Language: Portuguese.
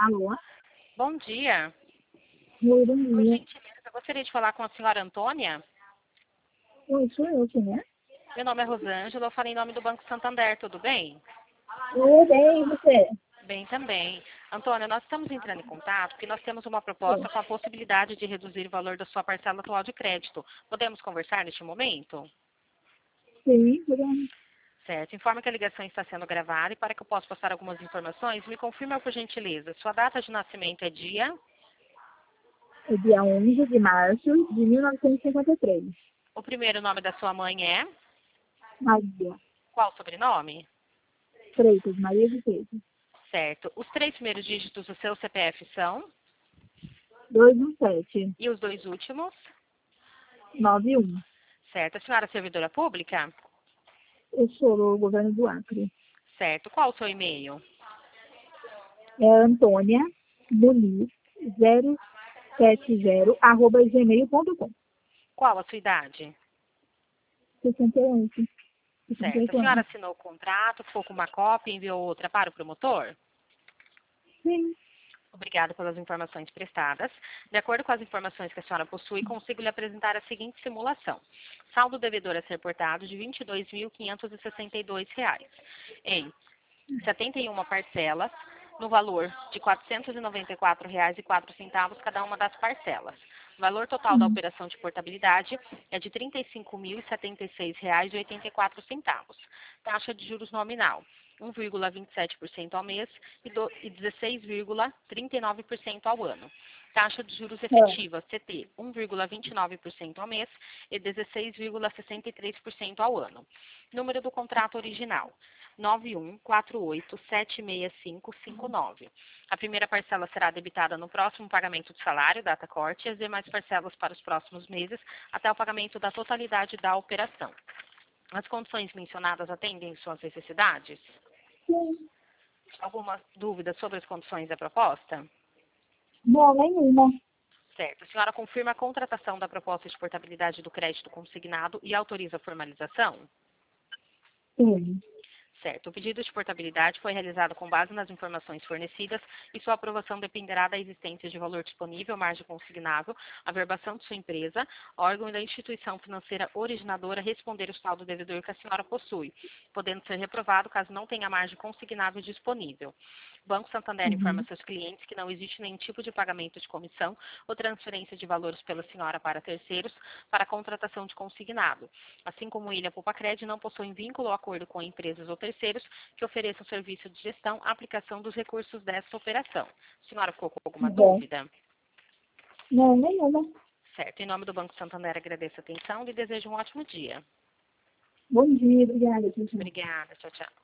Alô? Bom dia. Oi, bom Por dia. gentileza, eu gostaria de falar com a senhora Antônia. Oi, sou eu, quem é? Meu nome é Rosângela, eu falo em nome do Banco Santander, tudo bem? Oi, bem, e você? Bem também. Antônia, nós estamos entrando em contato porque nós temos uma Oi. proposta com a possibilidade de reduzir o valor da sua parcela atual de crédito. Podemos conversar neste momento? Sim, podemos. Certo. Informa que a ligação está sendo gravada e para que eu possa passar algumas informações, me confirma por gentileza. Sua data de nascimento é dia? É dia 11 de março de 1953. O primeiro nome da sua mãe é? Maria. Qual o sobrenome? Freitas, Maria de Freitas. Certo. Os três primeiros dígitos do seu CPF são? 217 E os dois últimos? 91. Certo. A senhora é servidora pública? Eu sou do governo do Acre. Certo. Qual o seu e-mail? É Antônia Muniz 070 @gmail.com. Qual a sua idade? 68. Certo. A 68 senhora anos. assinou o contrato, ficou com uma cópia e enviou outra para o promotor? Sim. Obrigada pelas informações prestadas. De acordo com as informações que a senhora possui, consigo lhe apresentar a seguinte simulação. Saldo devedor a ser portado de R$ 22.562 em 71 parcelas, no valor de R$ 494,04 cada uma das parcelas. O valor total da Hum. operação de portabilidade é de R$ 35.076,84. Taxa de juros nominal, 1,27% ao mês e 16,39% ao ano. Taxa de juros É. efetiva, CT, 1,29% ao mês e 16,63% ao ano. Número do contrato original, 9148-76559. A primeira parcela será debitada no próximo pagamento de salário, data corte, e as demais parcelas para os próximos meses, até o pagamento da totalidade da operação. As condições mencionadas atendem suas necessidades? Sim. Alguma dúvida sobre as condições da proposta? Não, nenhuma. Certo. A senhora confirma a contratação da proposta de portabilidade do crédito consignado e autoriza a formalização? Sim. Certo. O pedido de portabilidade foi realizado com base nas informações fornecidas e sua aprovação dependerá da existência de valor disponível, margem consignável, averbação de sua empresa, órgão e da instituição financeira originadora responder o saldo devedor que a senhora possui, podendo ser reprovado caso não tenha margem consignável disponível. O Banco Santander informa Uhum. seus clientes que não existe nenhum tipo de pagamento de comissão ou transferência de valores pela senhora para terceiros para a contratação de consignado. Assim como Ilha Poupacred não possui vínculo ou acordo com empresas ou terceiros que ofereçam serviço de gestão, aplicação dos recursos desta operação. A senhora ficou com alguma Bom. dúvida? Não, nenhuma. Certo. Em nome do Banco Santander, agradeço a atenção e desejo um ótimo dia. Bom dia, obrigada, tchau, tchau. Obrigada. Tchau, tchau.